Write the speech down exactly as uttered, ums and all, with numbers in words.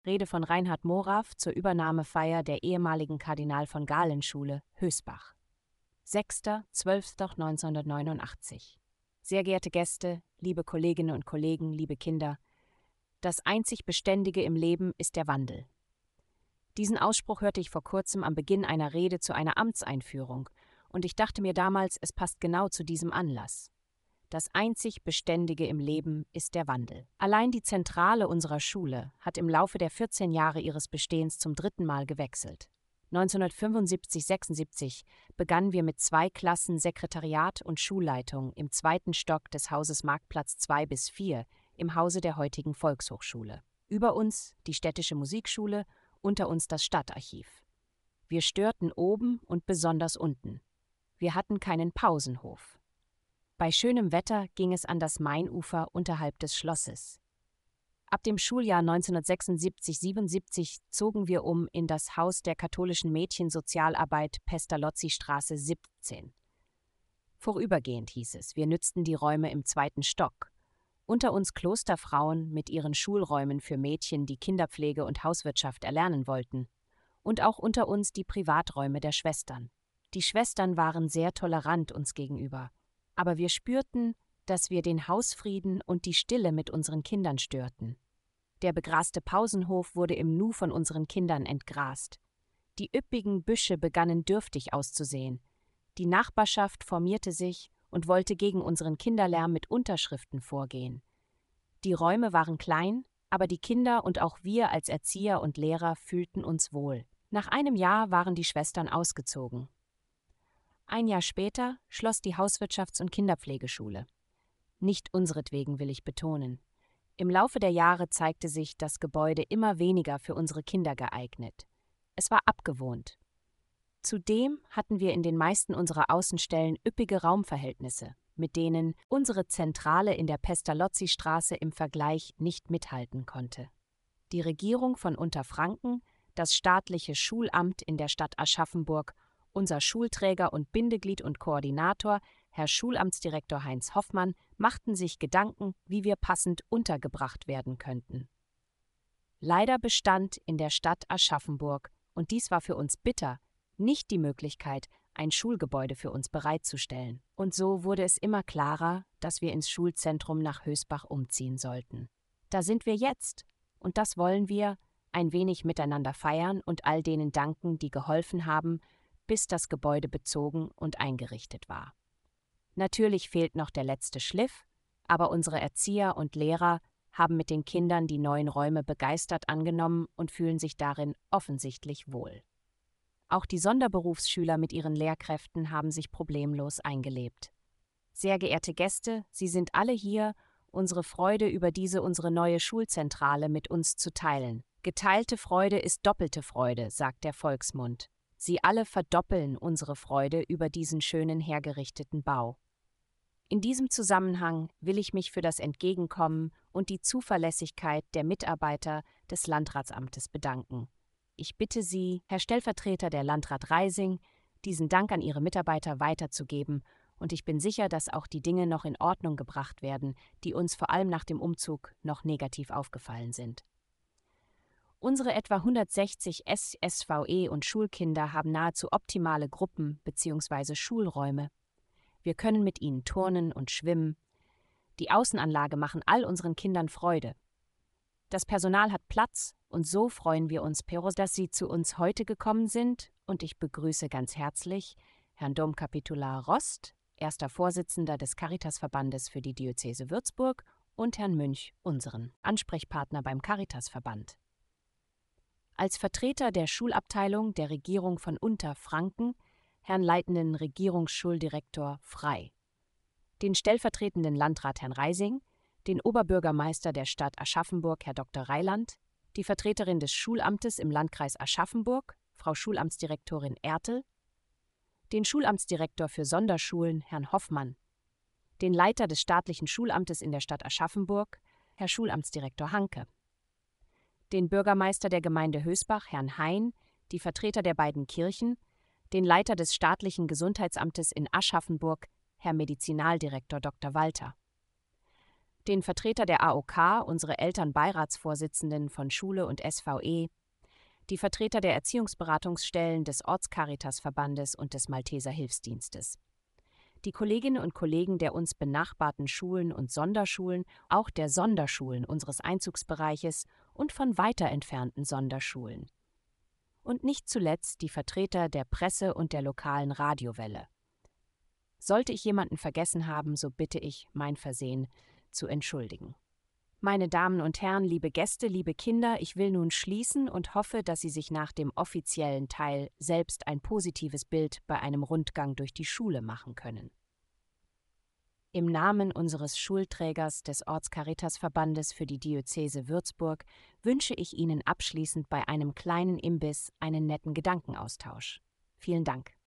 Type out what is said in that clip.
Rede von Reinhard Moraw zur Übernahmefeier der ehemaligen Kardinal von Galen-Schule, Hösbach. sechster zwölfter neunzehnhundertneunundachtzig. Sehr geehrte Gäste, liebe Kolleginnen und Kollegen, liebe Kinder, das einzig Beständige im Leben ist der Wandel. Diesen Ausspruch hörte ich vor kurzem am Beginn einer Rede zu einer Amtseinführung, und ich dachte mir damals, es passt genau zu diesem Anlass. Das einzig Beständige im Leben ist der Wandel. Allein die Zentrale unserer Schule hat im Laufe der vierzehn Jahre ihres Bestehens zum dritten Mal gewechselt. neunzehnhundertfünfundsiebzig sechsundsiebzig begannen wir mit zwei Klassen Sekretariat und Schulleitung im zweiten Stock des Hauses Marktplatz zwei bis vier im Hause der heutigen Volkshochschule. Über uns die städtische Musikschule, unter uns das Stadtarchiv. Wir störten oben und besonders unten. Wir hatten keinen Pausenhof. Bei schönem Wetter ging es an das Mainufer unterhalb des Schlosses. Ab dem Schuljahr neunzehnhundertsechsundsiebzig siebenundsiebzig zogen wir um in das Haus der katholischen Mädchensozialarbeit Pestalozzi-Straße siebzehn. Vorübergehend hieß es, wir nützten die Räume im zweiten Stock. Unter uns Klosterfrauen mit ihren Schulräumen für Mädchen, die Kinderpflege und Hauswirtschaft erlernen wollten. Und auch unter uns die Privaträume der Schwestern. Die Schwestern waren sehr tolerant uns gegenüber. Aber wir spürten, dass wir den Hausfrieden und die Stille mit unseren Kindern störten. Der begraste Pausenhof wurde im Nu von unseren Kindern entgrast. Die üppigen Büsche begannen dürftig auszusehen. Die Nachbarschaft formierte sich und wollte gegen unseren Kinderlärm mit Unterschriften vorgehen. Die Räume waren klein, aber die Kinder und auch wir als Erzieher und Lehrer fühlten uns wohl. Nach einem Jahr waren die Schwestern ausgezogen. Ein Jahr später schloss die Hauswirtschafts- und Kinderpflegeschule. Nicht unseretwegen, will ich betonen. Im Laufe der Jahre zeigte sich das Gebäude immer weniger für unsere Kinder geeignet. Es war abgewohnt. Zudem hatten wir in den meisten unserer Außenstellen üppige Raumverhältnisse, mit denen unsere Zentrale in der Pestalozzi-Straße im Vergleich nicht mithalten konnte. Die Regierung von Unterfranken, das staatliche Schulamt in der Stadt Aschaffenburg, unser Schulträger und Bindeglied und Koordinator, Herr Schulamtsdirektor Heinz Hoffmann, machten sich Gedanken, wie wir passend untergebracht werden könnten. Leider bestand in der Stadt Aschaffenburg, und dies war für uns bitter, nicht die Möglichkeit, ein Schulgebäude für uns bereitzustellen. Und so wurde es immer klarer, dass wir ins Schulzentrum nach Hösbach umziehen sollten. Da sind wir jetzt, und das wollen wir, ein wenig miteinander feiern und all denen danken, die geholfen haben, bis das Gebäude bezogen und eingerichtet war. Natürlich fehlt noch der letzte Schliff, aber unsere Erzieher und Lehrer haben mit den Kindern die neuen Räume begeistert angenommen und fühlen sich darin offensichtlich wohl. Auch die Sonderberufsschüler mit ihren Lehrkräften haben sich problemlos eingelebt. Sehr geehrte Gäste, Sie sind alle hier, unsere Freude über diese unsere neue Schulzentrale mit uns zu teilen. Geteilte Freude ist doppelte Freude, sagt der Volksmund. Sie alle verdoppeln unsere Freude über diesen schönen hergerichteten Bau. In diesem Zusammenhang will ich mich für das Entgegenkommen und die Zuverlässigkeit der Mitarbeiter des Landratsamtes bedanken. Ich bitte Sie, Herr Stellvertreter der Landrat Reising, diesen Dank an Ihre Mitarbeiter weiterzugeben, und ich bin sicher, dass auch die Dinge noch in Ordnung gebracht werden, die uns vor allem nach dem Umzug noch negativ aufgefallen sind. Unsere etwa hundertsechzig S S V E und Schulkinder haben nahezu optimale Gruppen bzw. Schulräume. Wir können mit ihnen turnen und schwimmen. Die Außenanlage machen all unseren Kindern Freude. Das Personal hat Platz, und so freuen wir uns, Peros, dass Sie zu uns heute gekommen sind, und ich begrüße ganz herzlich Herrn Domkapitular Rost, erster Vorsitzender des Caritasverbandes für die Diözese Würzburg, und Herrn Münch, unseren Ansprechpartner beim Caritasverband. Als Vertreter der Schulabteilung der Regierung von Unterfranken, Herrn leitenden Regierungsschuldirektor Frey, den stellvertretenden Landrat Herrn Reising, den Oberbürgermeister der Stadt Aschaffenburg Herr Doktor Reiland, die Vertreterin des Schulamtes im Landkreis Aschaffenburg, Frau Schulamtsdirektorin Ertel, den Schulamtsdirektor für Sonderschulen Herrn Hoffmann, den Leiter des staatlichen Schulamtes in der Stadt Aschaffenburg, Herr Schulamtsdirektor Hanke, den Bürgermeister der Gemeinde Hösbach, Herrn Hein, die Vertreter der beiden Kirchen, den Leiter des staatlichen Gesundheitsamtes in Aschaffenburg, Herr Medizinaldirektor Doktor Walter. den Vertreter der A O K, unsere Elternbeiratsvorsitzenden von Schule und S V E, die Vertreter der Erziehungsberatungsstellen des Ortscaritasverbandes und des Malteser Hilfsdienstes, die Kolleginnen und Kollegen der uns benachbarten Schulen und Sonderschulen, auch der Sonderschulen unseres Einzugsbereiches und von weiter entfernten Sonderschulen. Und nicht zuletzt die Vertreter der Presse und der lokalen Radiowelle. Sollte ich jemanden vergessen haben, so bitte ich, mein Versehen zu entschuldigen. Meine Damen und Herren, liebe Gäste, liebe Kinder, ich will nun schließen und hoffe, dass Sie sich nach dem offiziellen Teil selbst ein positives Bild bei einem Rundgang durch die Schule machen können. Im Namen unseres Schulträgers des Ortscaritasverbandes für die Diözese Würzburg wünsche ich Ihnen abschließend bei einem kleinen Imbiss einen netten Gedankenaustausch. Vielen Dank.